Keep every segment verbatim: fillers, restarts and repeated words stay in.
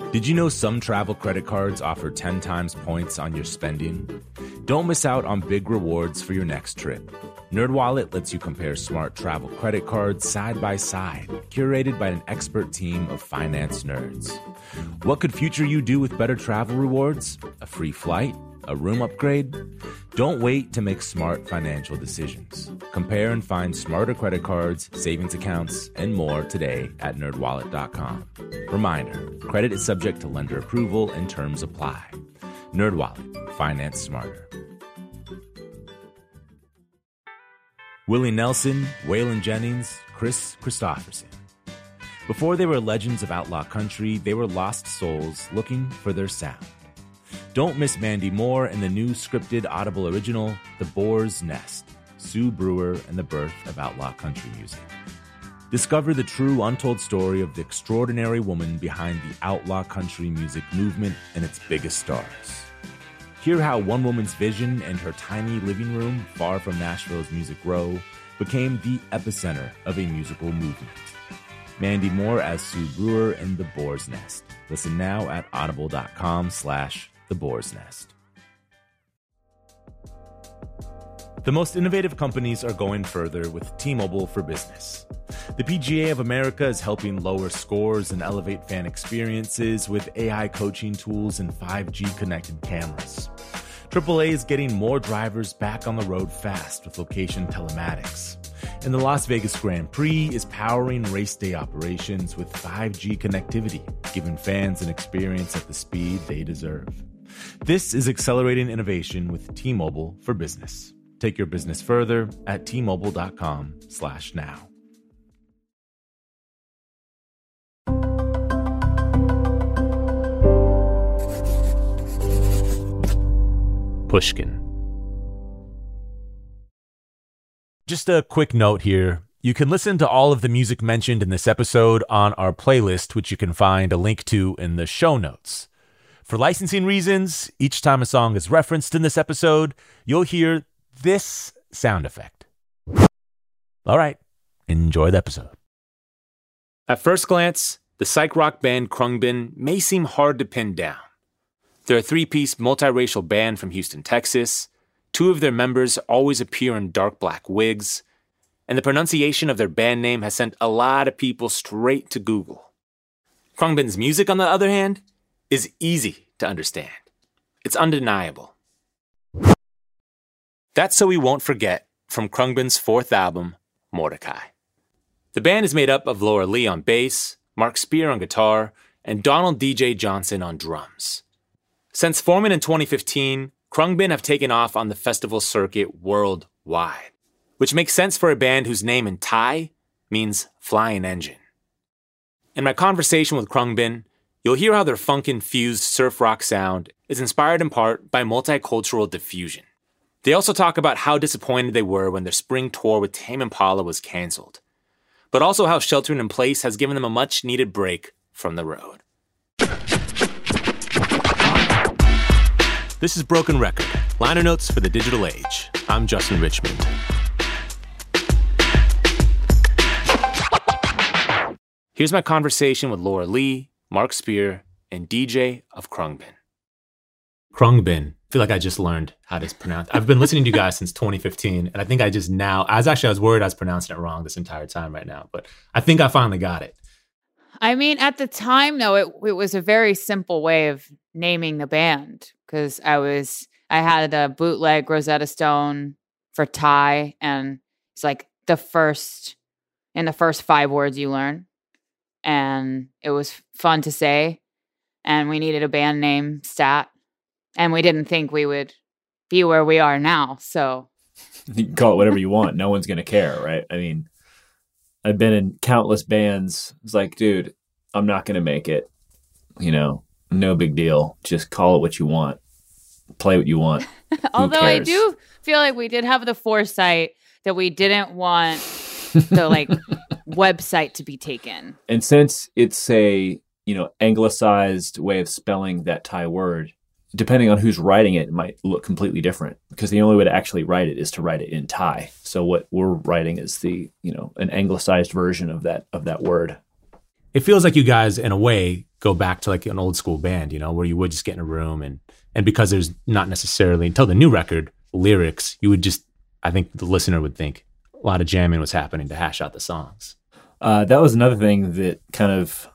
Did you know some travel credit cards offer ten times points on your spending? Don't miss out on big rewards for your next trip. NerdWallet lets you compare smart travel credit cards side by side, curated by an expert team of finance nerds. What could future you do with better travel rewards? A free flight? A room upgrade? Don't wait to make smart financial decisions. Compare and find smarter credit cards, savings accounts, and more today at nerd wallet dot com. Reminder, credit is subject to lender approval and terms apply. NerdWallet, finance smarter. Willie Nelson, Waylon Jennings, Chris Christopherson. Before they were legends of outlaw country, they were lost souls looking for their sound. Don't miss Mandy Moore and the new scripted Audible original, The Boar's Nest, Sue Brewer and the Birth of Outlaw Country Music. Discover the true untold story of the extraordinary woman behind the outlaw country music movement and its biggest stars. Hear how one woman's vision and her tiny living room, far from Nashville's Music Row, became the epicenter of a musical movement. Mandy Moore as Sue Brewer in The Boar's Nest. Listen now at audible.com slash The Boar's Nest. The most innovative companies are going further with T-Mobile for Business. The P G A of America is helping lower scores and elevate fan experiences with A I coaching tools and five G connected cameras. triple A is getting more drivers back on the road fast with location telematics. And the Las Vegas Grand Prix is powering race day operations with five G connectivity, giving fans an experience at the speed they deserve. This is accelerating innovation with T-Mobile for Business. Take your business further at T-Mobile.com slash now. Pushkin. Just a quick note here. You can listen to all of the music mentioned in this episode on our playlist, which you can find a link to in the show notes. For licensing reasons, each time a song is referenced in this episode, you'll hear this sound effect. All right, enjoy the episode. At first glance, the psych rock band Khruangbin may seem hard to pin down. They're a three-piece multiracial band from Houston, Texas. Two of their members always appear in dark black wigs, and the pronunciation of their band name has sent a lot of people straight to Google. Khruangbin's music, on the other hand, is easy to understand. It's undeniable. That's So We Won't Forget from Khruangbin's fourth album, Mordecai. The band is made up of Laura Lee on bass, Mark Spear on guitar, and Donald D J Johnson on drums. Since forming in twenty fifteen, Khruangbin have taken off on the festival circuit worldwide, which makes sense for a band whose name in Thai means flying engine. In my conversation with Khruangbin, you'll hear how their funk-infused surf rock sound is inspired in part by multicultural diffusion. They also talk about how disappointed they were when their spring tour with Tame Impala was canceled, but also how Sheltering in Place has given them a much-needed break from the road. This is Broken Record, liner notes for the digital age. I'm Justin Richmond. Here's my conversation with Laura Lee, Mark Spear, and D J of Khruangbin. Khruangbin. I feel like I just learned how to pronounce. I've been listening to you guys since twenty fifteen, and I think I just now, I was actually, I was worried I was pronouncing it wrong this entire time right now, but I think I finally got it. I mean, at the time, though, it, it was a very simple way of naming the band, because I was, I had a bootleg Rosetta Stone for Thai, and it's like the first, in the first five words you learn, and it was fun to say, and we needed a band name stat. And we didn't think we would be where we are now, so. You can call it whatever you want. No one's going to care, right? I mean, I've been in countless bands. It's like, dude, I'm not going to make it. You know, no big deal. Just call it what you want. Play what you want. Although I do feel like we did have the foresight that we didn't want the, like, website to be taken. And since it's a, you know, anglicized way of spelling that Thai word, depending on who's writing it, it might look completely different, because the only way to actually write it is to write it in Thai. So what we're writing is the, you know, an anglicized version of that of that word. It feels like you guys, in a way, go back to like an old school band, you know, where you would just get in a room and, and because there's not necessarily until the new record lyrics, you would just, I think the listener would think a lot of jamming was happening to hash out the songs. Uh, that was another thing that kind of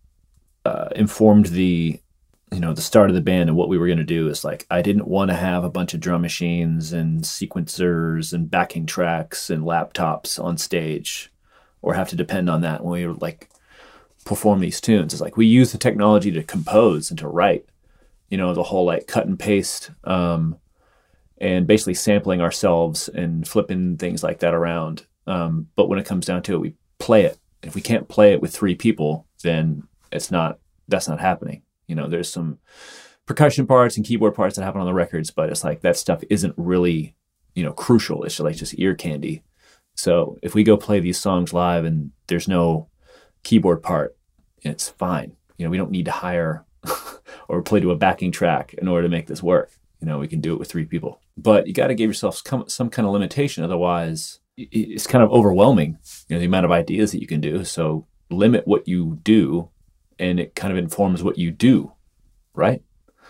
uh, informed the, you know, the start of the band and what we were going to do. Is like, I didn't want to have a bunch of drum machines and sequencers and backing tracks and laptops on stage or have to depend on that when we were like perform these tunes. It's like, we use the technology to compose and to write, you know, the whole like cut and paste, um, and basically sampling ourselves and flipping things like that around. Um, but when it comes down to it, we play it. If we can't play it with three people, then it's not, that's not happening. You know, there's some percussion parts and keyboard parts that happen on the records, but it's like that stuff isn't really, you know, crucial. It's like just ear candy. So if we go play these songs live and there's no keyboard part, it's fine. You know, we don't need to hire or play to a backing track in order to make this work. You know, we can do it with three people. But you got to give yourself some, some kind of limitation. Otherwise, it's kind of overwhelming, you know, the amount of ideas that you can do. So limit what you do, and it kind of informs what you do, right?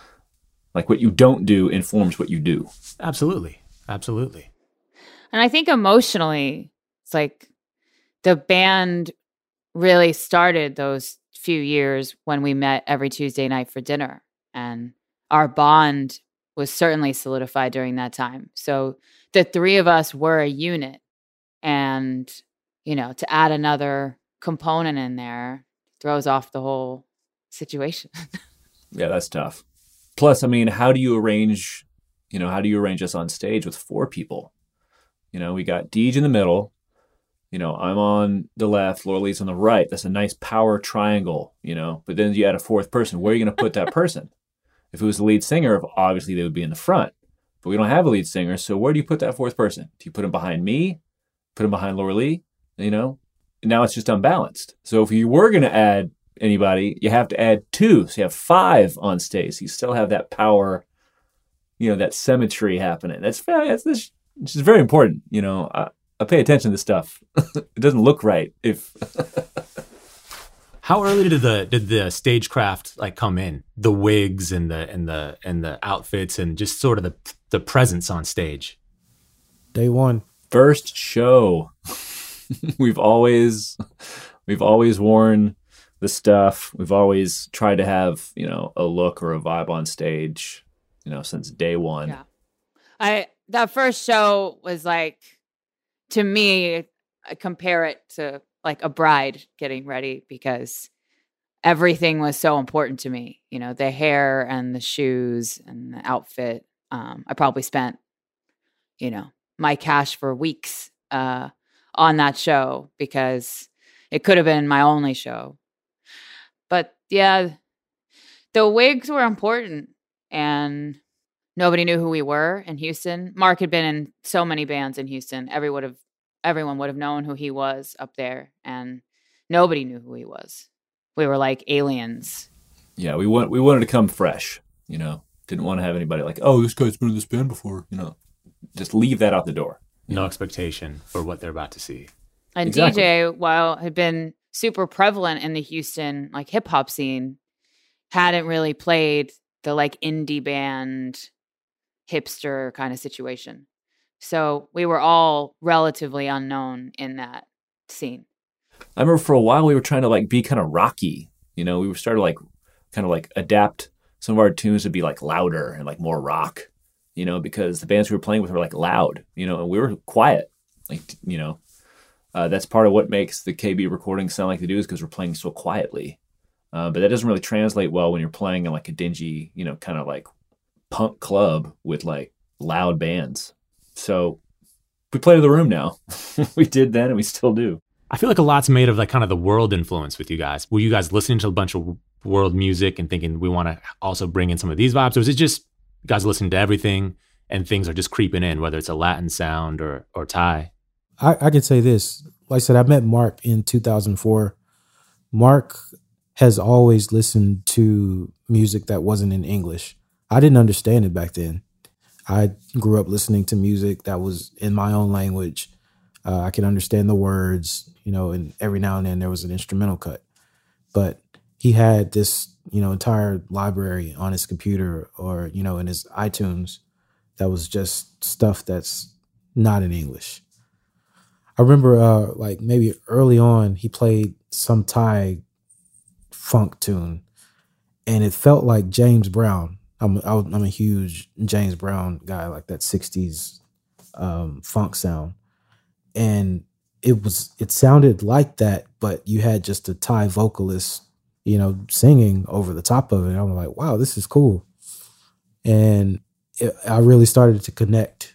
Like what you don't do informs what you do. Absolutely. Absolutely. And I think emotionally, it's like the band really started those few years when we met every Tuesday night for dinner. And our bond was certainly solidified during that time. So the three of us were a unit. And, you know, to add another component in there throws off the whole situation. Yeah, that's tough. Plus, I mean, how do you arrange, you know, how do you arrange us on stage with four people? You know, we got Deej in the middle. You know, I'm on the left, Laura Lee's on the right. That's a nice power triangle, you know. But then you add a fourth person. Where are you going to put that person? If it was the lead singer, obviously they would be in the front. But we don't have a lead singer, so where do you put that fourth person? Do you put him behind me? Put him behind Laura Lee? You know? Now it's just unbalanced. So if you were going to add anybody, you have to add two. So you have five on stage. So you still have that power, you know, that symmetry happening. That's, that's this, which is very important. You know, I, I pay attention to this stuff. It doesn't look right if... How early did the did the stagecraft like come in? The wigs and the and the and the outfits and just sort of the the presence on stage. Day one. First show. we've always we've always worn the stuff. We've always tried to have, you know, a look or a vibe on stage, you know, since day one. Yeah. I that first show was like, to me, I compare it to like a bride getting ready because everything was so important to me. You know, the hair and the shoes and the outfit. Um, I probably spent, you know, my cash for weeks uh, on that show because it could have been my only show. But yeah, the wigs were important and nobody knew who we were in Houston. Mark had been in so many bands in Houston. Everyone would have Everyone would have known who he was up there, and nobody knew who he was. We were like aliens. Yeah, we want we wanted to come fresh, you know. Didn't want to have anybody like, oh, this guy's been in this band before, you know. Just leave that out the door. No expectation for what they're about to see. And Exactly. D J, while had been super prevalent in the Houston like hip hop scene, hadn't really played the like indie band hipster kind of situation. So we were all relatively unknown in that scene. I remember for a while we were trying to like be kind of rocky, you know. We were starting to like kind of like adapt some of our tunes to be like louder and like more rock, you know, because the bands we were playing with were like loud, you know, and we were quiet, like, you know. Uh, that's part of what makes the K B recordings sound like they do is because we're playing so quietly. Uh, but that doesn't really translate well when you're playing in like a dingy, you know, kind of like punk club with like loud bands. So we play to the room now. We did then and we still do. I feel like a lot's made of like kind of the world influence with you guys. Were you guys listening to a bunch of world music and thinking we want to also bring in some of these vibes? Or is it just you guys listening to everything and things are just creeping in, whether it's a Latin sound or or Thai? I, I could say this. Like I said, I met Mark in two thousand four. Mark has always listened to music that wasn't in English. I didn't understand it back then. I grew up listening to music that was in my own language. Uh, I could understand the words, you know, and every now and then there was an instrumental cut. But he had this, you know, entire library on his computer or, you know, in his iTunes that was just stuff that's not in English. I remember uh, like maybe early on, he played some Thai funk tune and it felt like James Brown. I'm, I'm a huge James Brown guy, like that sixties um, funk sound. And it was, it sounded like that, but you had just a Thai vocalist, you know, singing over the top of it. And I'm like, wow, this is cool. And it, I really started to connect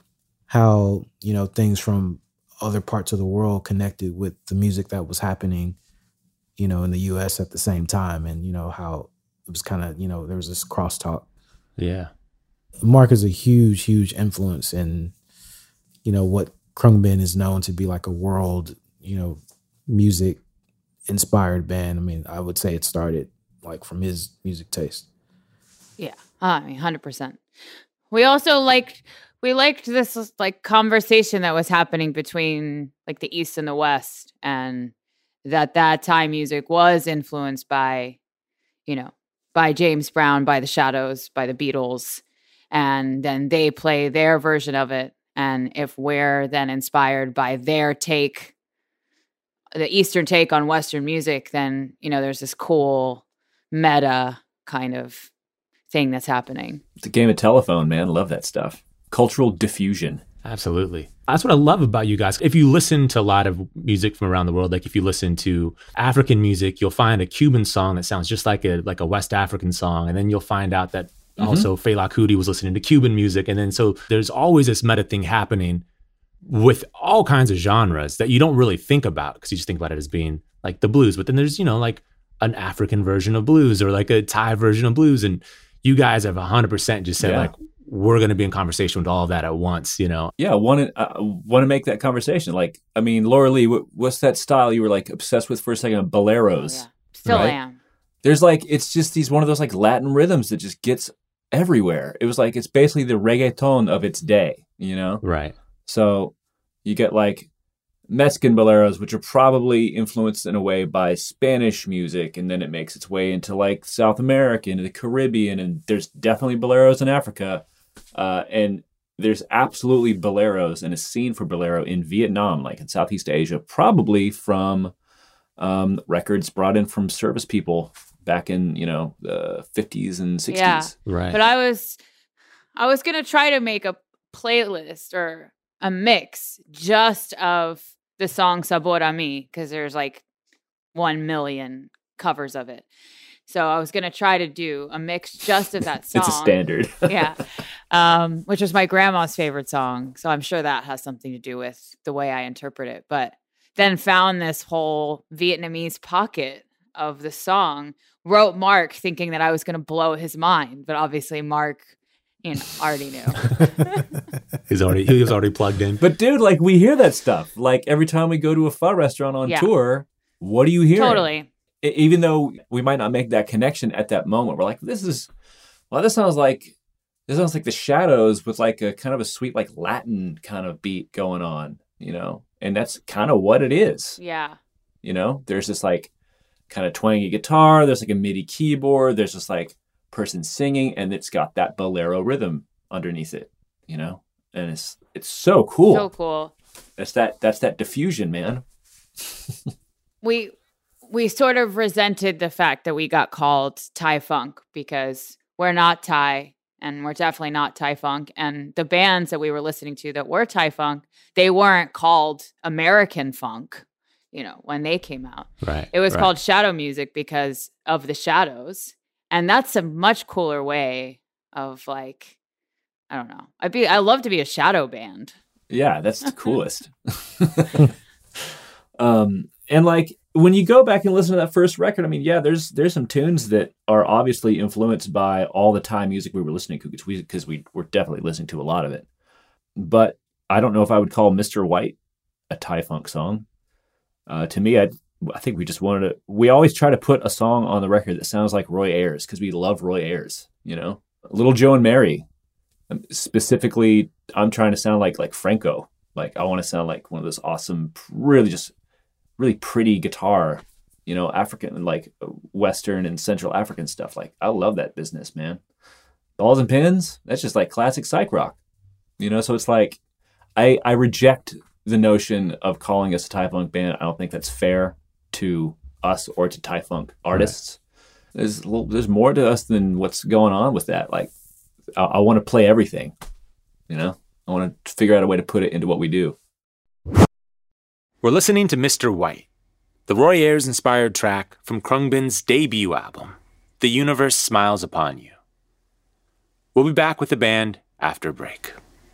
how, you know, things from other parts of the world connected with the music that was happening, you know, in the U S at the same time. And, you know, how it was kind of, you know, there was this crosstalk. Yeah. Mark is a huge, huge influence in, you know, what Khruangbin is known to be like a world, you know, music inspired band. I mean, I would say it started like from his music taste. Yeah, I mean, one hundred percent. We also liked, we liked this like conversation that was happening between like the East and the West, and that that Thai music was influenced by, you know, by James Brown, by the Shadows, by the Beatles, and then they play their version of it. And if we're then inspired by their take, the Eastern take on Western music, then, you know, there's this cool meta kind of thing that's happening. It's a game of telephone, man. Love that stuff. Cultural diffusion. Absolutely. That's what I love about you guys. If you listen to a lot of music from around the world, like if you listen to African music, you'll find a Cuban song that sounds just like a like a West African song. And then you'll find out that mm-hmm. also Fela Kuti was listening to Cuban music. And then so there's always this meta thing happening with all kinds of genres that you don't really think about because you just think about it as being like the blues. But then there's, you know, like an African version of blues or like a Thai version of blues. And you guys have one hundred percent just said yeah. like, we're going to be in conversation with all of that at once, you know? Yeah, want to uh, want to make that conversation. Like, I mean, Laura Lee, what, what's that style you were like obsessed with for a second? Boleros. Oh, yeah. Still right? am. There's like, it's just these one of those like Latin rhythms that just gets everywhere. It was like, it's basically the reggaeton of its day, you know? Right. So you get like Mexican boleros, which are probably influenced in a way by Spanish music, and then it makes its way into like South America, into the Caribbean, and there's definitely boleros in Africa. Uh, and there's absolutely boleros and a scene for bolero in Vietnam, like in Southeast Asia, probably from um, records brought in from service people back in, you know, the fifties and sixties. Yeah, right. But I was, I was going to try to make a playlist or a mix just of the song Sabor a Mi, because there's like one million covers of it. So I was going to try to do a mix just of that song. It's a standard. Yeah. Um, which was my grandma's favorite song. So I'm sure that has something to do with the way I interpret it. But then found this whole Vietnamese pocket of the song, wrote Mark thinking that I was going to blow his mind. But obviously Mark, you know, already knew. He's already, he was already plugged in. But dude, like we hear that stuff. Like every time we go to a pho restaurant on Yeah. tour, what do you hear? Totally. Even though we might not make that connection at that moment, we're like, this is, well, this sounds like, this sounds like the Shadows with like a kind of a sweet, like Latin kind of beat going on, you know? And that's kind of what it is. Yeah. You know, there's this like kind of twangy guitar, there's like a MIDI keyboard, there's this like person singing, and it's got that bolero rhythm underneath it, you know? And it's, it's so cool. So cool. That's that, that's that diffusion, man. We, we sort of resented the fact that we got called Thai funk because we're not Thai and we're definitely not Thai funk. And the bands that we were listening to that were Thai funk, they weren't called American funk, you know, when they came out. Right. It was right. called shadow music because of the Shadows. And that's a much cooler way of like, I don't know. I'd be, I love to be a shadow band. Yeah, that's the coolest. um, and like, when you go back and listen to that first record, I mean, yeah, there's there's some tunes that are obviously influenced by all the Thai music we were listening to because we, because we were definitely listening to a lot of it. But I don't know if I would call Mister White a Thai funk song. Uh, to me, I I think we just wanted to. We always try to put a song on the record that sounds like Roy Ayers because we love Roy Ayers. You know, Little Joe and Mary. Specifically, I'm trying to sound like like Franco. Like I want to sound like one of those awesome, really just. really pretty guitar, you know, African, like Western and Central African stuff. Like, I love that business, man. Balls and Pins, that's just like classic psych rock, you know? So it's like, I, I reject the notion of calling us a Thai funk band. I don't think that's fair to us or to Thai funk artists. Right. There's a little, there's more to us than what's going on with that. Like, I, I want to play everything, you know? I want to figure out a way to put it into what we do. We're listening to Mister White, the Roy Ayers-inspired track from Khruangbin's debut album, The Universe Smiles Upon You. We'll be back with the band after a break.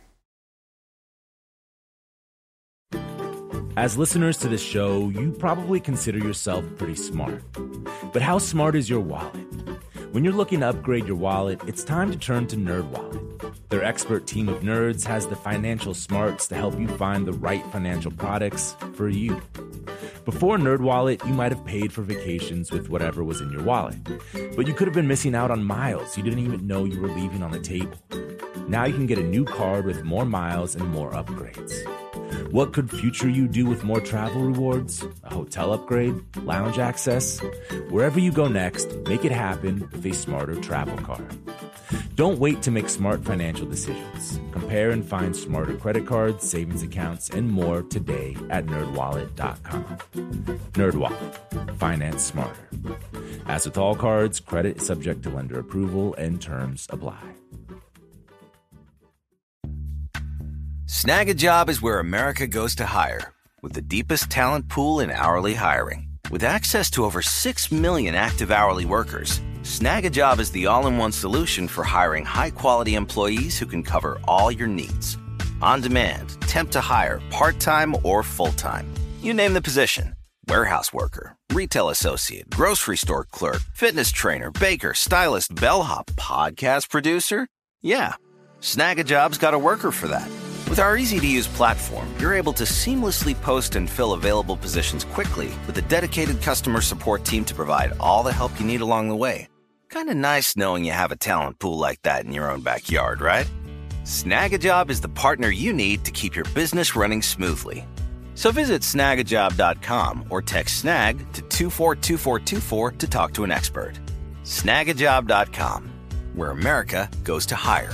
As listeners to this show, you probably consider yourself pretty smart. But how smart is your wallet? When you're looking to upgrade your wallet, it's time to turn to NerdWallet. Their expert team of nerds has the financial smarts to help you find the right financial products for you. Before NerdWallet, you might have paid for vacations with whatever was in your wallet. But you could have been missing out on miles you didn't even know you were leaving on the table. Now you can get a new card with more miles and more upgrades. What could future you do with more travel rewards? A hotel upgrade? Lounge access? Wherever you go next, make it happen with a smarter travel card. Don't wait to make smart financial decisions. Compare and find smarter credit cards, savings accounts, and more today at nerd wallet dot com. NerdWallet. Finance smarter. As with all cards, credit is subject to lender approval and terms apply. Snag a Job is where America goes to hire, with the deepest talent pool in hourly hiring. With access to over six million active hourly workers, Snag a Job is the all-in-one solution for hiring high-quality employees who can cover all your needs. On demand, temp to hire, part-time or full-time. You name the position. Warehouse worker, retail associate, grocery store clerk, fitness trainer, baker, stylist, bellhop, podcast producer. Yeah, Snag a Job's got a worker for that. With our easy-to-use platform, you're able to seamlessly post and fill available positions quickly with a dedicated customer support team to provide all the help you need along the way. Kind of nice knowing you have a talent pool like that in your own backyard, right? Snag a Job is the partner you need to keep your business running smoothly. So visit snag a job dot com or text SNAG to two four two four two four to talk to an expert. snag a job dot com, where America goes to hire.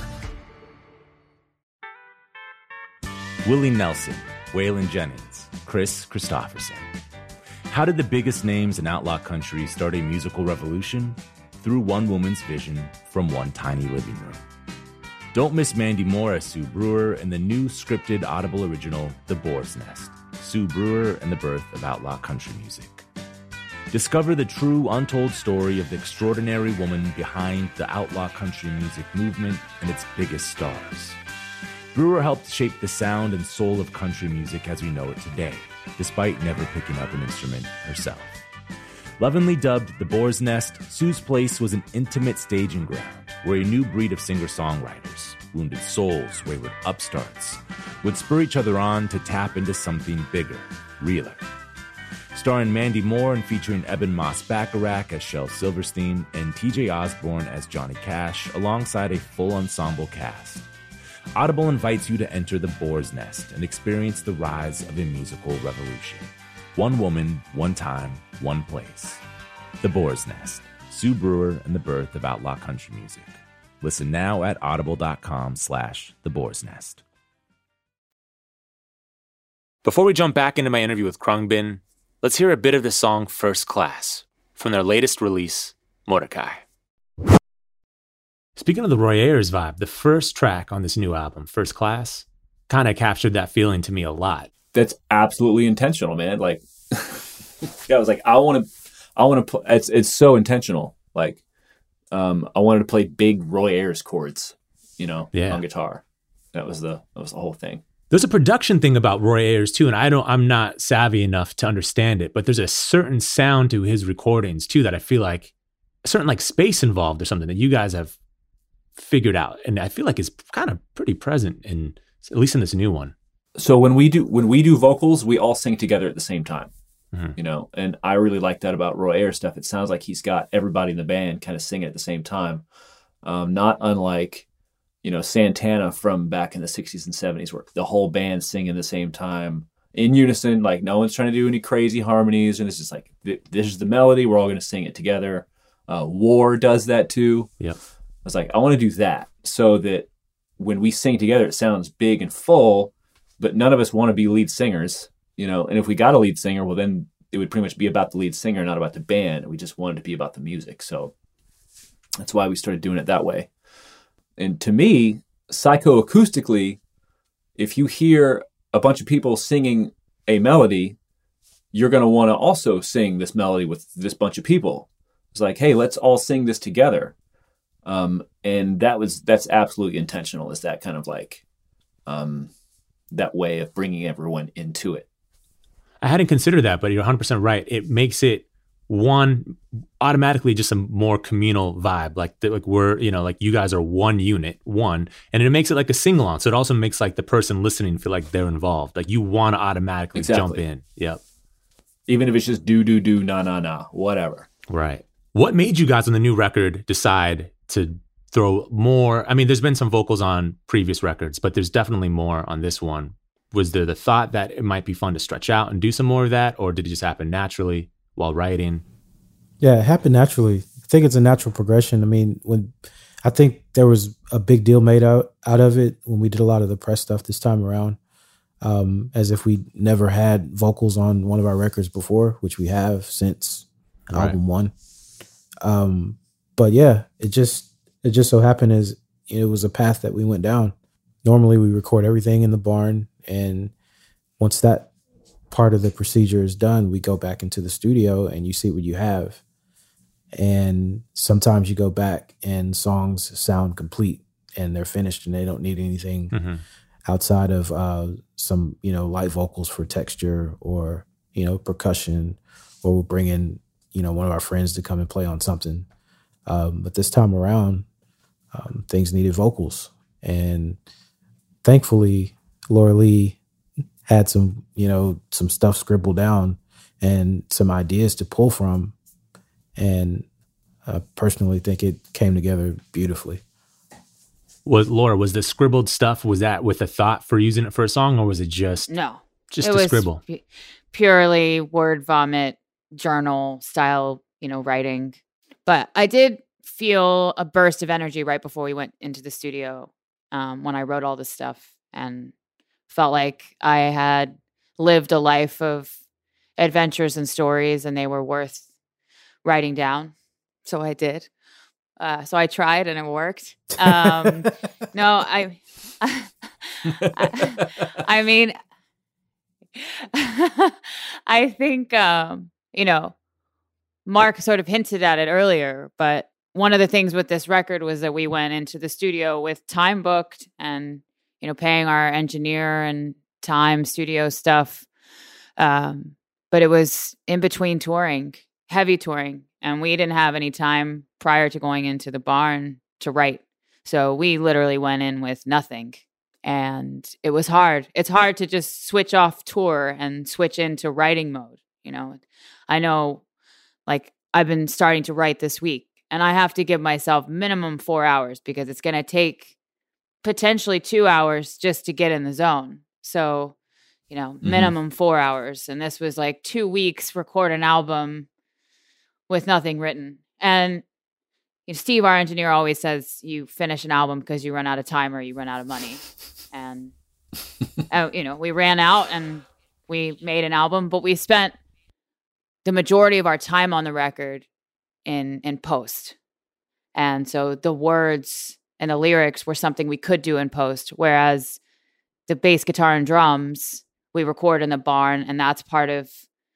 Willie Nelson, Waylon Jennings, Chris Christopherson. How did the biggest names in outlaw country start a musical revolution? Through one woman's vision from one tiny living room. Don't miss Mandy Moore as Sue Brewer in the new scripted Audible original, The Boar's Nest, Sue Brewer and the Birth of Outlaw Country Music. Discover the true, untold story of the extraordinary woman behind the outlaw country music movement and its biggest stars. Brewer helped shape the sound and soul of country music as we know it today, despite never picking up an instrument herself. Lovingly dubbed The Boar's Nest, Sue's place was an intimate staging ground where a new breed of singer-songwriters, wounded souls, wayward upstarts, would spur each other on to tap into something bigger, realer. Starring Mandy Moore and featuring Eben Moss-Bacharach as Shel Silverstein and T J Osborne as Johnny Cash, alongside a full ensemble cast. Audible invites you to enter The Boar's Nest and experience the rise of a musical revolution. One woman, one time, one place. The Boar's Nest, Sue Brewer and the Birth of Outlaw Country Music. Listen now at audible.com slash The Boar's Nest. Before we jump back into my interview with Khruangbin, let's hear a bit of the song First Class from their latest release, Mordecai. Speaking of the Roy Ayers vibe, the first track on this new album, First Class, kind of captured that feeling to me a lot. That's absolutely intentional, man. Like, yeah, I was like, I want to, I want to play. It's it's so intentional. Like, um, I wanted to play big Roy Ayers chords, you know, yeah. on guitar. That was the that was the whole thing. There's a production thing about Roy Ayers too, and I don't, I'm not savvy enough to understand it, but there's a certain sound to his recordings too that I feel like a certain like space involved or something that you guys have figured out, and I feel like it's kind of pretty present in at least in this new one. So when we do when we do vocals, we all sing together at the same time, mm-hmm. you know. And I really like that about Roy Ayers stuff. It sounds like he's got everybody in the band kind of singing at the same time, um, not unlike you know Santana from back in the sixties and seventies, where the whole band sing at the same time, in unison. Like no one's trying to do any crazy harmonies, and it's just like this is the melody. We're all going to sing it together. Uh, War does that too. Yep. I was like, I want to do that so that when we sing together, it sounds big and full, but none of us want to be lead singers, you know. And if we got a lead singer, well, then it would pretty much be about the lead singer, not about the band. We just wanted to be about the music, so that's why we started doing it that way. And to me, psychoacoustically, if you hear a bunch of people singing a melody, you're going to want to also sing this melody with this bunch of people. It's like, hey, let's all sing this together. Um, and that was, that's absolutely intentional, is that kind of like, um, that way of bringing everyone into it. I hadn't considered that, but you're one hundred percent right. It makes it one automatically just a more communal vibe. Like, the, like we're, you know, like you guys are one unit, one, and it makes it like a sing-along. So it also makes like the person listening feel like they're involved. Like you want to automatically exactly. jump in. Yep. Even if it's just do, do, do, na, na, na, whatever. Right. What made you guys on the new record decide to throw more? I mean, there's been some vocals on previous records, but there's definitely more on this one. Was there the thought that it might be fun to stretch out and do some more of that, or did it just happen naturally while writing? Yeah, it happened naturally. I think it's a natural progression. I mean, when I think there was a big deal made out, out of it when we did a lot of the press stuff this time around, um, as if we never had vocals on one of our records before, which we have since right. album one. Um, but yeah, it just it just so happened as it was a path that we went down. Normally, we record everything in the barn, and once that part of the procedure is done, we go back into the studio and you see what you have. And sometimes you go back and songs sound complete and they're finished and they don't need anything mm-hmm. outside of uh, some, you know, light vocals for texture or, you know, percussion, or we'll bring in, you know, one of our friends to come and play on something. Um, but this time around, um, things needed vocals. And thankfully, Laura Lee had some, you know, some stuff scribbled down and some ideas to pull from. And I personally think it came together beautifully. Was Laura, was the scribbled stuff, was that with a thought for using it for a song, or was it just no, just it a was scribble? Pu- purely word vomit, journal style, you know, writing. But I did feel a burst of energy right before we went into the studio um, when I wrote all this stuff, and felt like I had lived a life of adventures and stories, and they were worth writing down. So I did. Uh, so I tried, and it worked. Um, no, I, I, I mean, I think, um, you know, Mark sort of hinted at it earlier, but one of the things with this record was that we went into the studio with time booked and, you know, paying our engineer and time studio stuff. Um, but it was in between touring, heavy touring, and we didn't have any time prior to going into the barn to write. So we literally went in with nothing. And it was hard. It's hard to just switch off tour and switch into writing mode. You know, I know, like, I've been starting to write this week, and I have to give myself minimum four hours because it's going to take potentially two hours just to get in the zone. So, you know, mm-hmm. minimum four hours. And this was like two weeks, record an album with nothing written. And you know, Steve, our engineer, always says you finish an album because you run out of time or you run out of money. And, uh, you know, we ran out and we made an album, but we spent the majority of our time on the record in, in post. And so the words and the lyrics were something we could do in post, whereas the bass guitar and drums, we record in the barn, and that's part of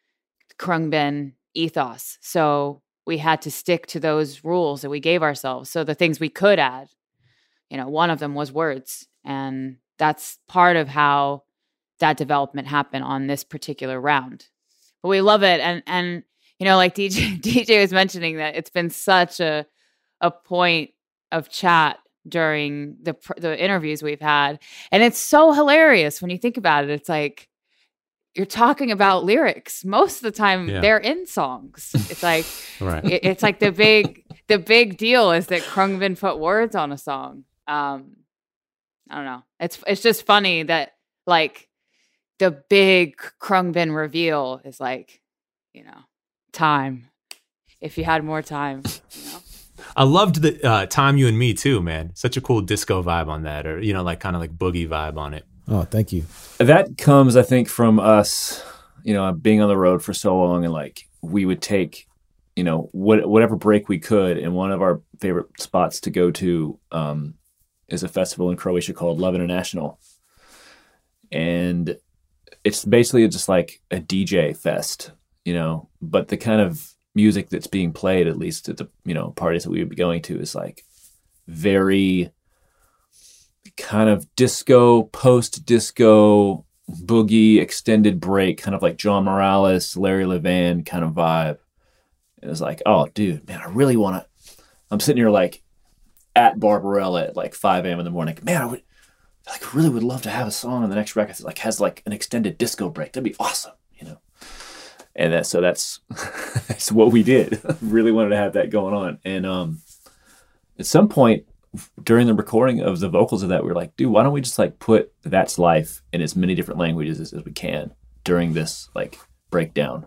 Khruangbin ethos. So we had to stick to those rules that we gave ourselves. So the things we could add, you know, one of them was words. And that's part of how that development happened on this particular round. But we love it. And, and you know, like D J, D J was mentioning that it's been such a a point of chat during the the interviews we've had. And it's so hilarious when you think about it. It's like, you're talking about lyrics. Most of the time yeah. they're in songs. It's like, right. it, it's like the big, the big deal is that Khruangbin put words on a song. Um, I don't know. It's, it's just funny that, like, the big Khruangbin reveal is like, you know, time. If you had more time, you know. I loved the uh, Time You and Me too, man. Such a cool disco vibe on that, or, you know, like kind of like boogie vibe on it. Oh, thank you. That comes, I think, from us, you know, being on the road for so long, and like we would take, you know, what, whatever break we could. And one of our favorite spots to go to um, is a festival in Croatia called Love International. And it's basically just like a D J fest, you know, but the kind of music that's being played, at least at the, you know, parties that we would be going to, is like very kind of disco, post-disco, boogie, extended break, kind of like John Morales, Larry Levan kind of vibe. It was like, oh, dude, man, I really want to. I'm sitting here like at Barbarella at like five a.m. in the morning. Man, I would like really would love to have a song on the next record that like has like an extended disco break. That'd be awesome, you know. And that so that's that's what we did. Really wanted to have that going on. And um, at some point during the recording of the vocals of that, we were like, dude, why don't we just like put That's Life in as many different languages as, as we can during this like breakdown.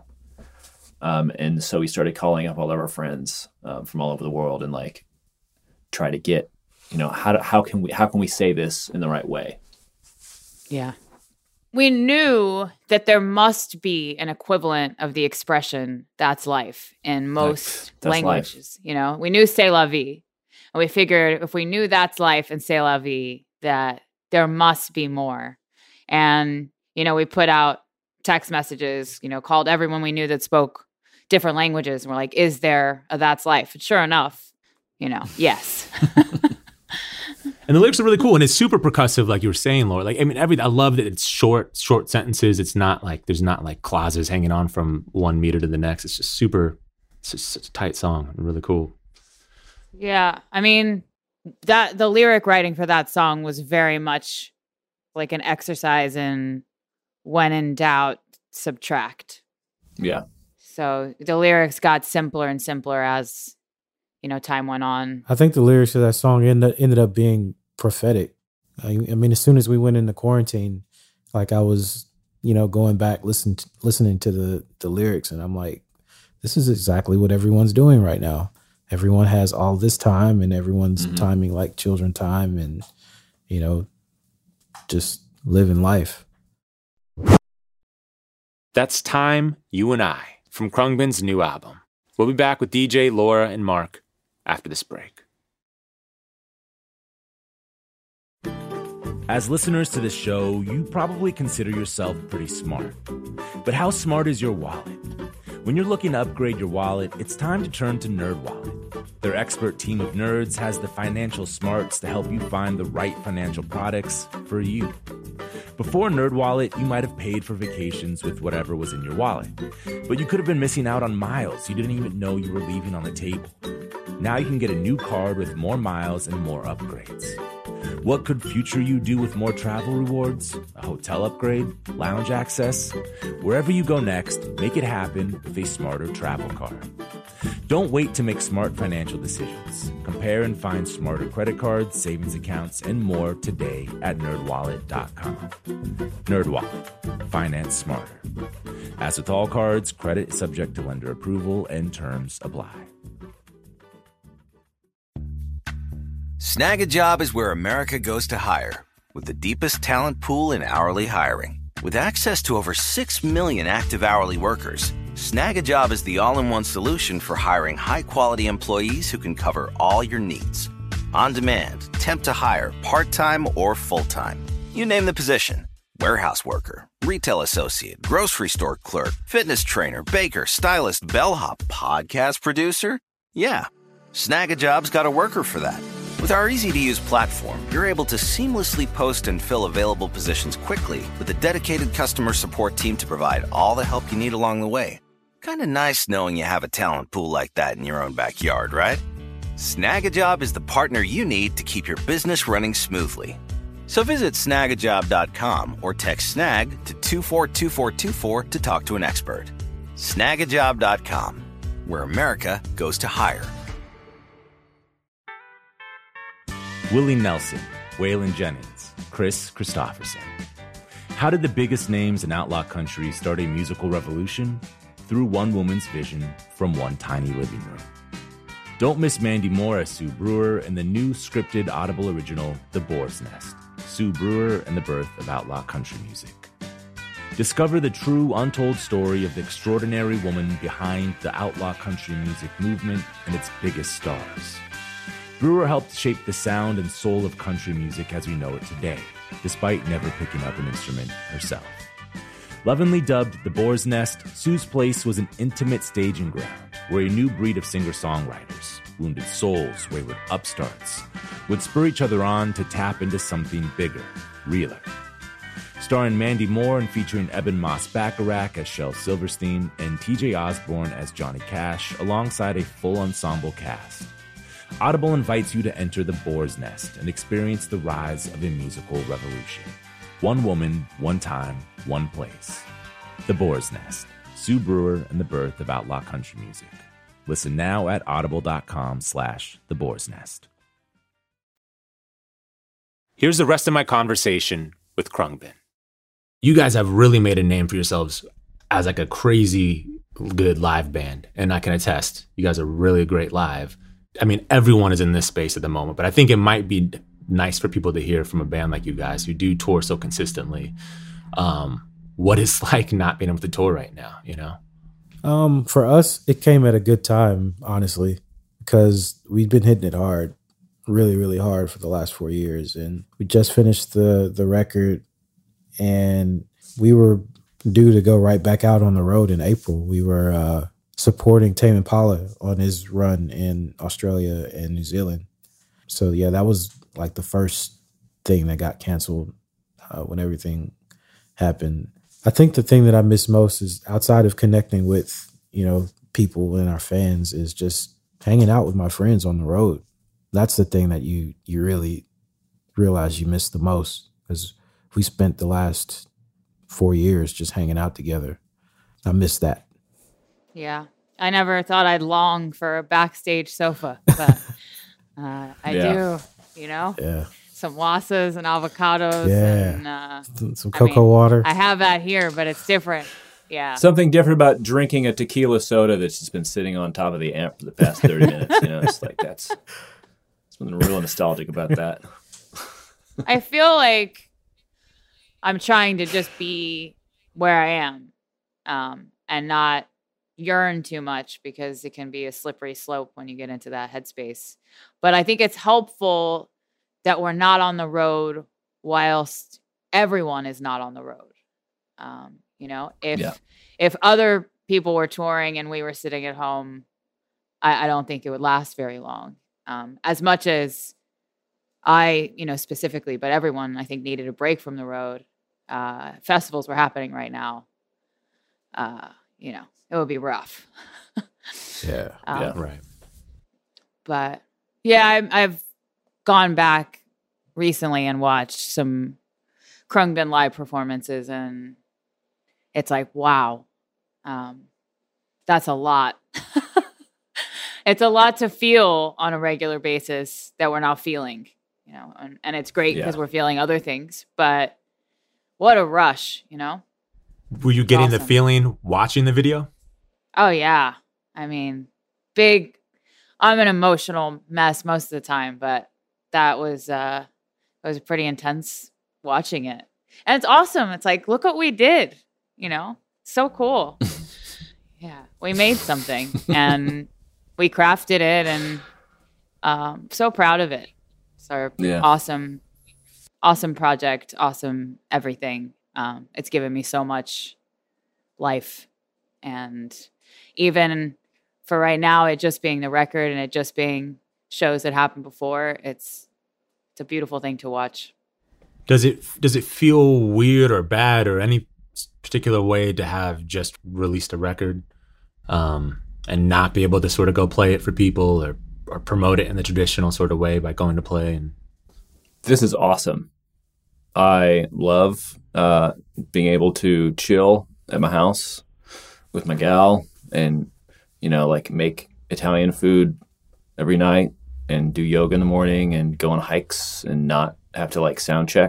Um, and so we started calling up all of our friends um, from all over the world and like try to get, you know, how do, how can we how can we say this in the right way? Yeah. We knew that there must be an equivalent of the expression "that's life" in most that's languages. life. You know, we knew "c'est la vie," and we figured if we knew "that's life" and "c'est la vie," that there must be more. And you know, we put out text messages. You know, called everyone we knew that spoke different languages, and we're like, "Is there a that's life?" And sure enough, you know, yes. And the lyrics are really cool, and it's super percussive, like you were saying, Laura. Like, I mean, every I love that it's short, short sentences. It's not like there's not like clauses hanging on from one meter to the next. It's just super. It's just such a tight song, and really cool. Yeah, I mean, that the lyric writing for that song was very much like an exercise in when in doubt, subtract. Yeah. So the lyrics got simpler and simpler as, you know, time went on. I think the lyrics of that song ended, ended up being prophetic. I, I mean, as soon as we went into quarantine, like I was, you know, going back, listen to, listening to the, the lyrics, and I'm like, this is exactly what everyone's doing right now. Everyone has all this time, and everyone's mm-hmm. timing like children time, and, you know, just living life. That's Time, You and I, from Khruangbin's new album. We'll be back with D J, Laura, and Mark after this break. As listeners to this show, you probably consider yourself pretty smart. But how smart is your wallet? When you're looking to upgrade your wallet, it's time to turn to NerdWallet. Their expert team of nerds has the financial smarts to help you find the right financial products for you. Before NerdWallet, you might have paid for vacations with whatever was in your wallet. But you could have been missing out on miles you didn't even know you were leaving on the table. Now you can get a new card with more miles and more upgrades. What could future you do with more travel rewards? A hotel upgrade? Lounge access? Wherever you go next, make it happen with a smarter travel card. Don't wait to make smart financial decisions. Compare and find smarter credit cards, savings accounts, and more today at nerd wallet dot com. NerdWallet. Finance smarter. As with all cards, credit is subject to lender approval and terms apply. Snag a Job is where America goes to hire, with the deepest talent pool in hourly hiring. With access to over six million active hourly workers, Snag a Job is the all-in-one solution for hiring high-quality employees who can cover all your needs. On demand, temp to hire, part-time or full-time. You name the position. Warehouse worker, retail associate, grocery store clerk, fitness trainer, baker, stylist, bellhop, podcast producer. Yeah, Snag a Job's got a worker for that. With our easy-to-use platform, you're able to seamlessly post and fill available positions quickly with a dedicated customer support team to provide all the help you need along the way. Kind of nice knowing you have a talent pool like that in your own backyard, right? Snag a Job is the partner you need to keep your business running smoothly. So visit snag a job dot com or text snag to two four two four two four to talk to an expert. snag a job dot com, where America goes to hire. Willie Nelson, Waylon Jennings, Chris Christopherson. How did the biggest names in outlaw country start a musical revolution? Through one woman's vision from one tiny living room. Don't miss Mandy Moore as Sue Brewer in the new scripted Audible original, The Boar's Nest, Sue Brewer and the Birth of Outlaw Country Music. Discover the true, untold story of the extraordinary woman behind the outlaw country music movement and its biggest stars. Brewer helped shape the sound and soul of country music as we know it today, despite never picking up an instrument herself. Lovingly dubbed The Boar's Nest, Sue's place was an intimate staging ground where a new breed of singer-songwriters, wounded souls, wayward upstarts, would spur each other on to tap into something bigger, realer. Starring Mandy Moore and featuring Eben Moss-Bacharach as Shel Silverstein and T J Osborne as Johnny Cash, alongside a full ensemble cast. Audible invites you to enter The Boar's Nest and experience the rise of a musical revolution. One woman, one time, one place. The Boar's Nest, Sue Brewer and the Birth of Outlaw Country Music. Listen now at audible.com slash The Boar's Nest. Here's the rest of my conversation with Khruangbin. You guys have really made a name for yourselves as like a crazy good live band. And I can attest, you guys are really great live. I mean, everyone is in this space at the moment, but I think it might be nice for people to hear from a band like you guys who do tour so consistently. Um, what it's like not being able to tour right now, you know? Um, for us, it came at a good time, honestly, because we've been hitting it hard, really, really hard for the last four years. And we just finished the the record, and we were due to go right back out on the road in April. We were uh, supporting Tame Impala on his run in Australia and New Zealand. So, yeah, that was like the first thing that got canceled uh, when everything happened. I think the thing that I miss most is, outside of connecting with, you know, people and our fans, is just hanging out with my friends on the road. That's the thing that you you really realize you miss the most, because we spent the last four years just hanging out together. I miss that. Yeah. I never thought I'd long for a backstage sofa, but uh, I yeah. do, you know? Yeah. Some wasas and avocados. Yeah. And, uh, some cocoa I mean, water. I have that here, but it's different. Yeah. Something different about drinking a tequila soda that's just been sitting on top of the amp for the past thirty minutes. You know, it's like that's something real nostalgic about that. I feel like I'm trying to just be where I am um, and not yearn too much, because it can be a slippery slope when you get into that headspace. But I think it's helpful that we're not on the road whilst everyone is not on the road. Um, you know, if yeah. if other people were touring and we were sitting at home, I, I don't think it would last very long. Um, as much as I, you know, specifically, but everyone, I think, needed a break from the road. Uh, festivals were happening right now. Uh, you know, it would be rough. yeah. Um, yeah. Right. But yeah, I, I've gone back recently and watched some Khruangbin live performances, and it's like, wow, um, that's a lot. It's a lot to feel on a regular basis that we're not feeling, you know, and, and it's great because yeah. we're feeling other things, but what a rush, you know? Were you getting awesome. the feeling watching the video? Oh, yeah. I mean, big, I'm an emotional mess most of the time, but that was, uh, it was pretty intense watching it. And it's awesome. It's like, look what we did, you know? So cool. Yeah. We made something and we crafted it, and um, so proud of it. It's our yeah. awesome, awesome project, awesome everything. Um, it's given me so much life. And even for right now, it just being the record and it just being shows that happened before, it's it's a beautiful thing to watch. Does it does it feel weird or bad or any particular way to have just released a record um, and not be able to sort of go play it for people or, or promote it in the traditional sort of way by going to play? And this is awesome. I love uh, being able to chill at my house with my gal and, you know, like make Italian food every night and do yoga in the morning and go on hikes and not have to like sound check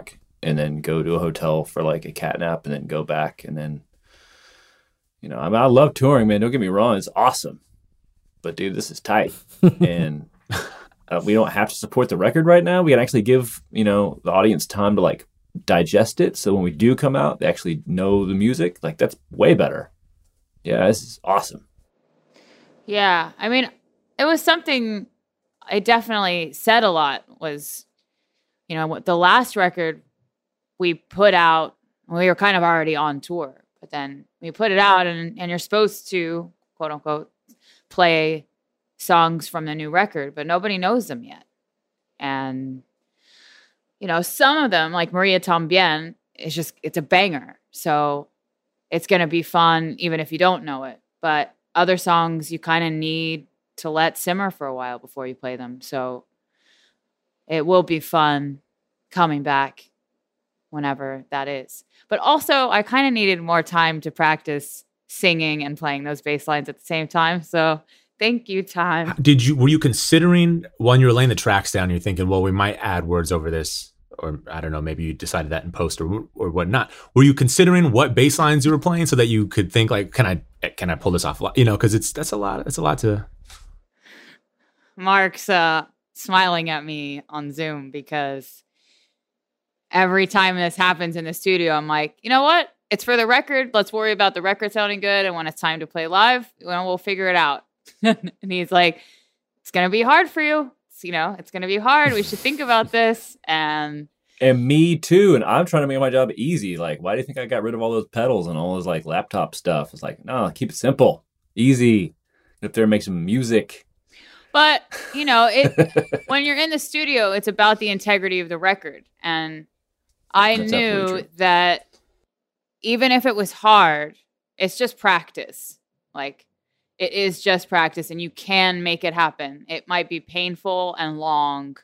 and then go to a hotel for like a cat nap and then go back. And then, you know, I mean, I love touring, man. Don't get me wrong. It's awesome. But dude, this is tight. and uh, we don't have to support the record right now. We can actually give, you know, the audience time to like digest it. So when we do come out, they actually know the music. Like that's way better. Yeah, this is awesome. Yeah. I mean, it was something I definitely said a lot was, you know, what the last record we put out, we were kind of already on tour, but then we put it out and, and you're supposed to, quote unquote, play songs from the new record, but nobody knows them yet. And, you know, some of them, like Maria Tambien, it's just, it's a banger. So it's going to be fun, even if you don't know it. But other songs you kind of need to let simmer for a while before you play them. So it will be fun coming back whenever that is. But also, I kind of needed more time to practice singing and playing those bass lines at the same time. So thank you, time. Did you, were you considering when you were laying the tracks down, you're thinking, well, we might add words over this, or I don't know, maybe you decided that in post or or whatnot. Were you considering what bass lines you were playing so that you could think like, can I, can I pull this off? You know, cause it's, that's a lot, it's a lot to. Mark's uh, smiling at me on Zoom because every time this happens in the studio, I'm like, you know what? It's for the record. Let's worry about the record sounding good. And when it's time to play live, well, we'll figure it out. And he's like, it's going to be hard for you. It's, you know, it's going to be hard. We should think about this. And and me too. And I'm trying to make my job easy. Like, why do you think I got rid of all those pedals and all those like laptop stuff? It's like, no, keep it simple, easy. Get up there and make some music. But, you know, it when you're in the studio, it's about the integrity of the record. And I That's knew that even if it was hard, it's just practice. Like, it is just practice, and you can make it happen. It might be painful and long,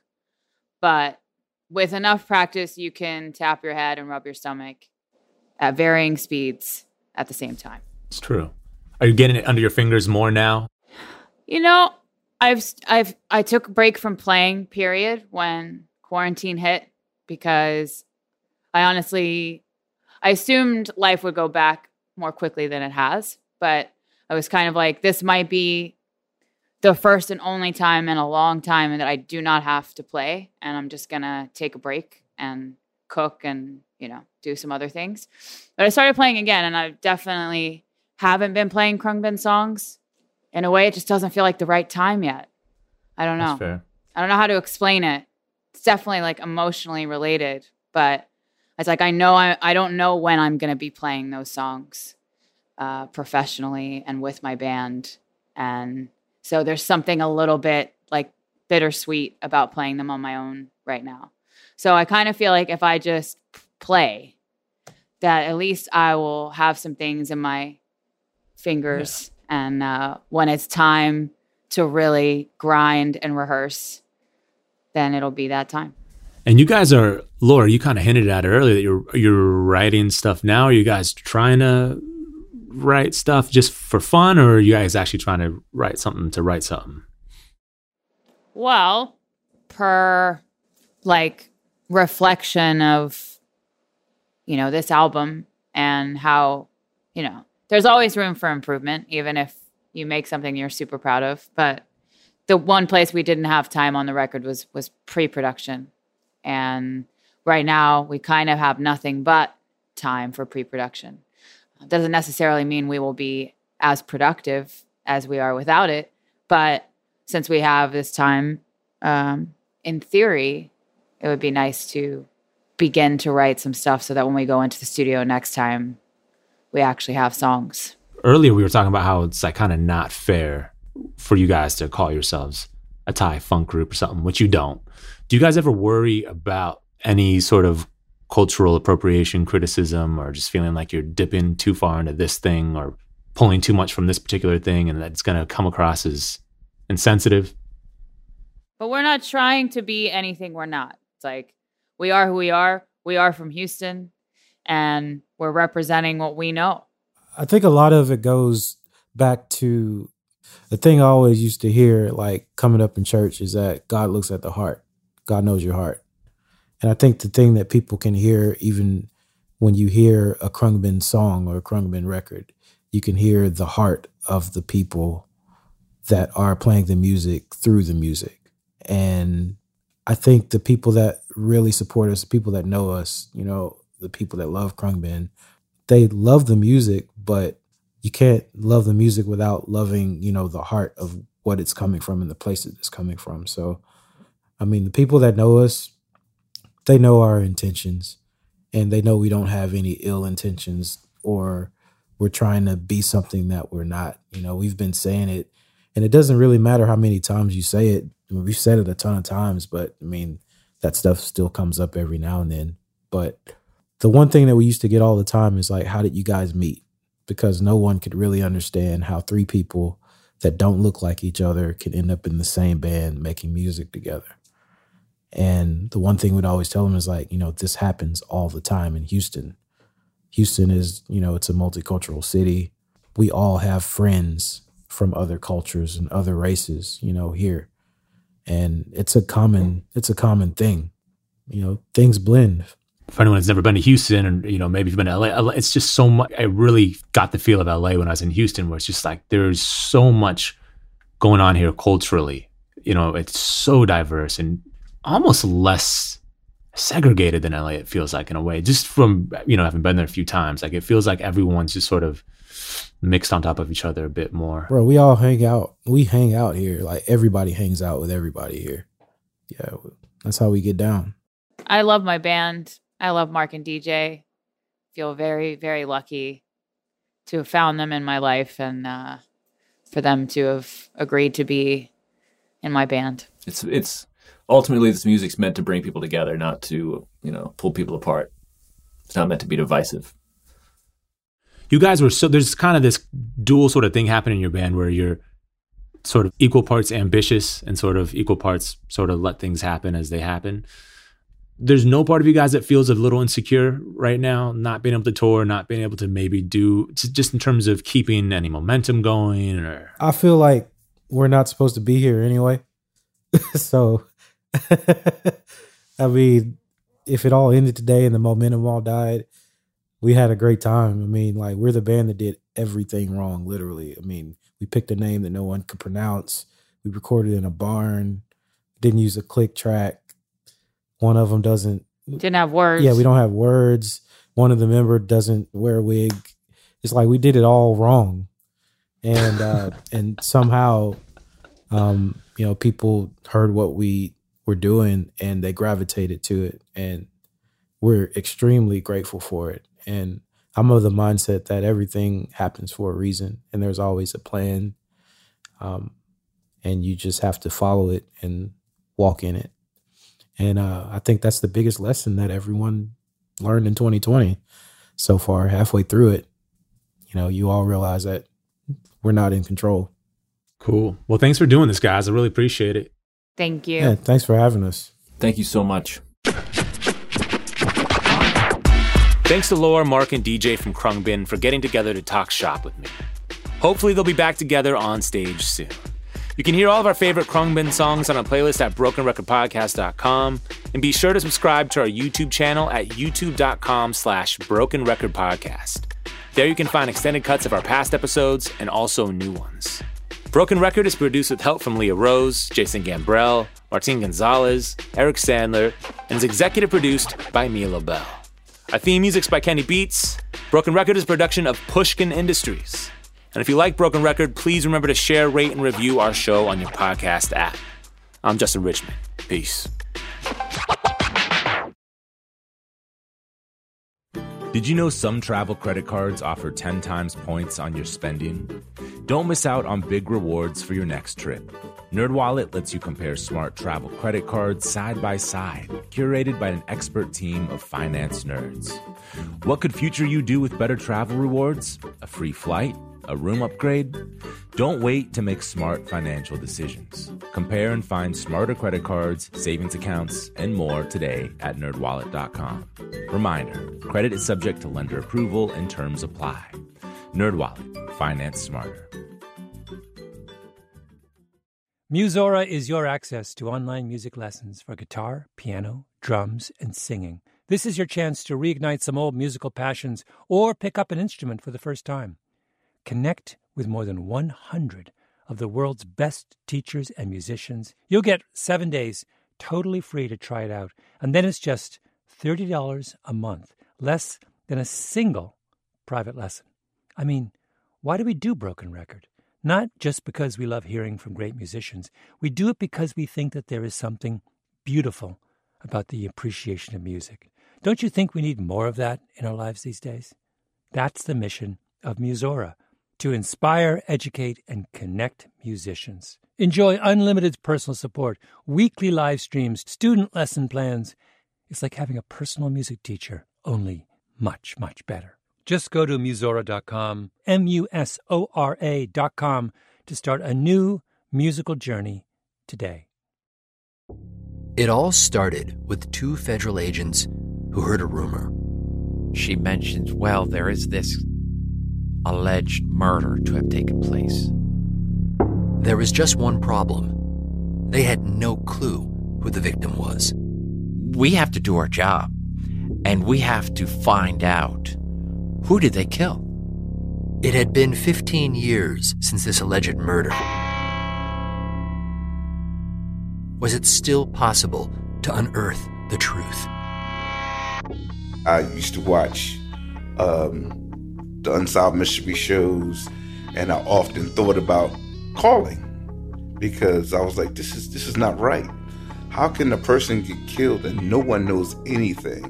but with enough practice, you can tap your head and rub your stomach at varying speeds at the same time. It's true. Are you getting it under your fingers more now? You know, I've I've I took a break from playing, period, when quarantine hit, because I honestly I assumed life would go back more quickly than it has, but I was kind of like, this might be the first and only time in a long time that I do not have to play, and I'm just gonna take a break and cook and, you know, do some other things. But I started playing again, and I definitely haven't been playing Khruangbin songs. In a way, it just doesn't feel like the right time yet. I don't know. That's fair. I don't know how to explain it. It's definitely like emotionally related, but it's like I know I, I don't know when I'm going to be playing those songs uh, professionally and with my band. And so there's something a little bit like bittersweet about playing them on my own right now. So I kind of feel like if I just play, that at least I will have some things in my fingers. Yeah. And uh, when it's time to really grind and rehearse, then it'll be that time. And you guys are, Laura, you kind of hinted at it earlier that you're you're writing stuff now. Are you guys trying to write stuff just for fun, or are you guys actually trying to write something to write something? Well, per like reflection of, you know, this album and how, you know, there's always room for improvement, even if you make something you're super proud of. But the one place we didn't have time on the record was was pre-production. And right now, we kind of have nothing but time for pre-production. It doesn't necessarily mean we will be as productive as we are without it. But since we have this time, um, in theory, it would be nice to begin to write some stuff so that when we go into the studio next time, we actually have songs. Earlier, we were talking about how it's like kind of not fair for you guys to call yourselves a Thai funk group or something, which you don't. Do you guys ever worry about any sort of cultural appropriation criticism, or just feeling like you're dipping too far into this thing or pulling too much from this particular thing and that it's going to come across as insensitive? But we're not trying to be anything we're not. It's like, we are who we are. We are from Houston, and we're representing what we know. I think a lot of it goes back to the thing I always used to hear, like coming up in church, is that God looks at the heart. God knows your heart. And I think the thing that people can hear, even when you hear a Khruangbin song or a Khruangbin record, you can hear the heart of the people that are playing the music through the music. And I think the people that really support us, the people that know us, you know, the people that love Khruangbin, they love the music, but you can't love the music without loving, you know, the heart of what it's coming from and the place that it's coming from. So, I mean, the people that know us, they know our intentions, and they know we don't have any ill intentions or we're trying to be something that we're not. You know, we've been saying it, and it doesn't really matter how many times you say it. I mean, we've said it a ton of times, but I mean, that stuff still comes up every now and then. But the one thing that we used to get all the time is like, how did you guys meet? Because no one could really understand how three people that don't look like each other can end up in the same band making music together. And the one thing we'd always tell them is like, you know, this happens all the time in Houston. Houston is, you know, it's a multicultural city. We all have friends from other cultures and other races, you know, here. And it's a common, it's a common thing. You know, things blend. For anyone that's never been to Houston, and, you know, maybe you've been to L A, it's just so much. I really got the feel of L A when I was in Houston, where it's just like, there's so much going on here culturally. You know, it's so diverse and almost less segregated than L A, it feels like, in a way, just from, you know, having been there a few times. Like, it feels like everyone's just sort of mixed on top of each other a bit more. Bro, we all hang out. We hang out here. Like, everybody hangs out with everybody here. Yeah, that's how we get down. I love my band. I love Mark and D J. Feel very, very lucky to have found them in my life, and uh, for them to have agreed to be in my band. It's it's ultimately, this music's meant to bring people together, not to, you know, pull people apart. It's not meant to be divisive. You guys were so, there's kind of this dual sort of thing happening in your band where you're sort of equal parts ambitious and sort of equal parts sort of let things happen as they happen. There's no part of you guys that feels a little insecure right now, not being able to tour, not being able to maybe do, just in terms of keeping any momentum going? Or I feel like we're not supposed to be here anyway. So, I mean, if it all ended today and the momentum all died, we had a great time. I mean, like, we're the band that did everything wrong, literally. I mean, we picked a name that no one could pronounce. We recorded in a barn, didn't use a click track. One of them doesn't. Didn't have words. Yeah, we don't have words. One of the members doesn't wear a wig. It's like we did it all wrong. And uh, and somehow, um, you know, people heard what we were doing and they gravitated to it. And we're extremely grateful for it. And I'm of the mindset that everything happens for a reason and there's always a plan. Um, and you just have to follow it and walk in it. And uh, I think that's the biggest lesson that everyone learned in twenty twenty so far, halfway through it. You know, you all realize that we're not in control. Cool. Well, thanks for doing this, guys. I really appreciate it. Thank you. Yeah, thanks for having us. Thank you so much. Thanks to Laura, Mark, and D J from Khruangbin for getting together to talk shop with me. Hopefully they'll be back together on stage soon. You can hear all of our favorite Khruangbin songs on a playlist at broken record podcast dot com, and be sure to subscribe to our YouTube channel at youtube.com slash broken record podcast. There you can find extended cuts of our past episodes and also new ones. Broken Record is produced with help from Leah Rose, Jason Gambrell, Martin Gonzalez, Eric Sandler, and is executive produced by Mia Lobel. Our theme music's by Kenny Beats. Broken Record is a production of Pushkin Industries. And if you like Broken Record, please remember to share, rate, and review our show on your podcast app. I'm Justin Richmond. Peace. Did you know some travel credit cards offer ten times points on your spending? Don't miss out on big rewards for your next trip. NerdWallet lets you compare smart travel credit cards side by side, curated by an expert team of finance nerds. What could future you do with better travel rewards? A free flight? A room upgrade? Don't wait to make smart financial decisions. Compare and find smarter credit cards, savings accounts, and more today at nerd wallet dot com. Reminder, credit is subject to lender approval and terms apply. NerdWallet, finance smarter. Musora is your access to online music lessons for guitar, piano, drums, and singing. This is your chance to reignite some old musical passions or pick up an instrument for the first time. Connect with more than one hundred of the world's best teachers and musicians. You'll get seven days totally free to try it out. And then it's just thirty dollars a month, less than a single private lesson. I mean, why do we do Broken Record? Not just because we love hearing from great musicians. We do it because we think that there is something beautiful about the appreciation of music. Don't you think we need more of that in our lives these days? That's the mission of Musora, to inspire, educate, and connect musicians. Enjoy unlimited personal support, weekly live streams, student lesson plans. It's like having a personal music teacher, only much, much better. Just go to musora dot com, M U S O R A dot com, to start a new musical journey today. It all started with two federal agents who heard a rumor. She mentions, well, there is this alleged murder to have taken place. There was just one problem. They had no clue who the victim was. We have to do our job, and we have to find out, who did they kill? It had been fifteen years since this alleged murder. Was it still possible to unearth the truth? I used to watch um, the Unsolved Mystery shows, and I often thought about calling because I was like, this is this is not right. How can a person get killed and no one knows anything?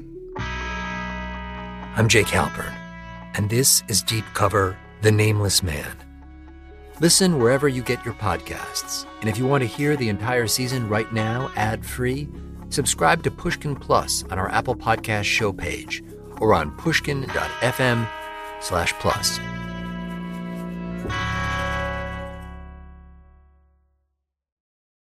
I'm Jake Halpern, and this is Deep Cover, The Nameless Man. Listen wherever you get your podcasts. And if you want to hear the entire season right now, ad-free, subscribe to Pushkin Plus on our Apple Podcast show page or on pushkin dot f m slash plus.